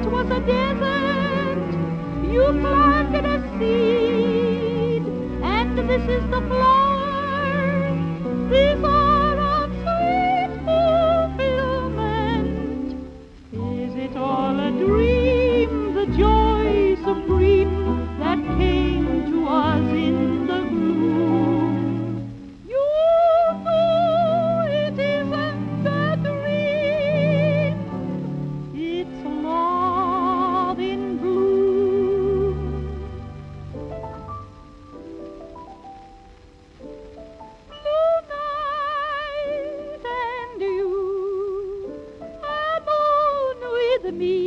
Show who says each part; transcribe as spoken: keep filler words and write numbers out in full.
Speaker 1: was a desert, you planted a seed, and this is the flower. These are of sweet fulfillment. Is it all a dream, the joy supreme that came to us in the gloom? You know it isn't a dream, it's love in bloom. Blue night and you, a moon with me.